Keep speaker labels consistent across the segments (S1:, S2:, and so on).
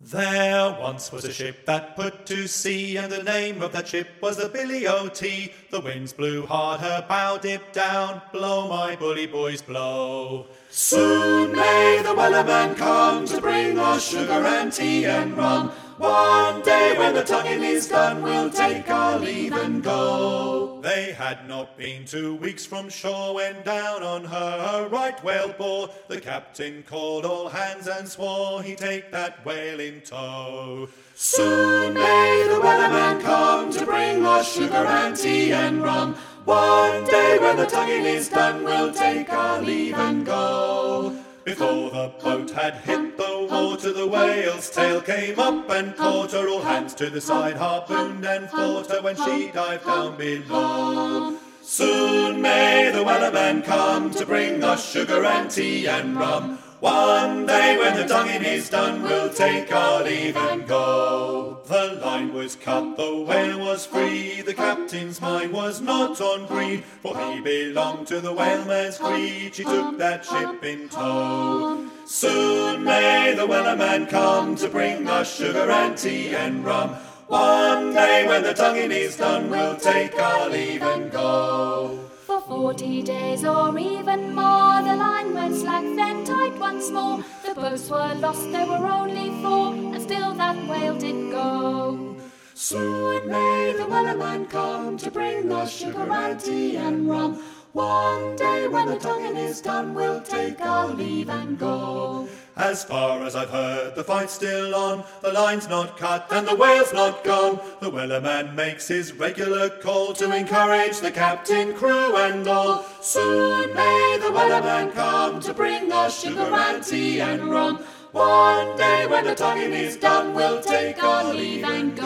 S1: There once was a ship that put to sea, and the name of that ship was the Billy O.T. The winds blew hard, her bow dipped down. Blow, my bully boys, blow. Soon may the wellerman come to bring us sugar and tea and rum. One day when the tonguing is done, we'll take our leave and go. They had not been 2 weeks from shore when down on her a right whale bore. The captain called all hands and swore he'd take that whale in tow. Soon may the wellerman come to bring us sugar and tea and rum. One day when the tonguing is done, we'll take our leave and go. Before the boat had hit the water, the whale's tail came up and caught her. All hands to the side harpooned and fought her when she dived down below. Soon may the wellerman come to bring us sugar and tea and rum. One day when the tonguing is done, we'll take our leave and go. The line was cut, the whale was free. The captain's mind was not on greed, for he belonged to the whaleman's creed. She took that ship in tow. Soon may the wellerman come to bring us sugar and tea and rum. One day when the tonguing is done, we'll take our leave and go.
S2: For 40 days or even more, the line went slack, then tight once more. The boats were lost, there were only 4, and still that whale did go.
S1: Soon may the wellerman come to bring us sugar and tea and rum. One day when the tonguing is done, we'll take our leave and go. As far as I've heard, the fight's still on. The line's not cut and the whale's not gone. The wellerman makes his regular call to encourage the captain, crew and all. Soon may the wellerman come to bring us sugar and tea and rum. One day when the tonguing is done, we'll take our leave and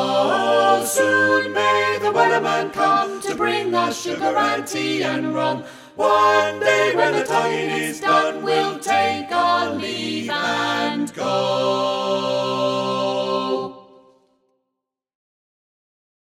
S1: go. Soon may the wellerman come to bring us sugar and tea and rum. One day when the tonguing is done, we'll take our leave and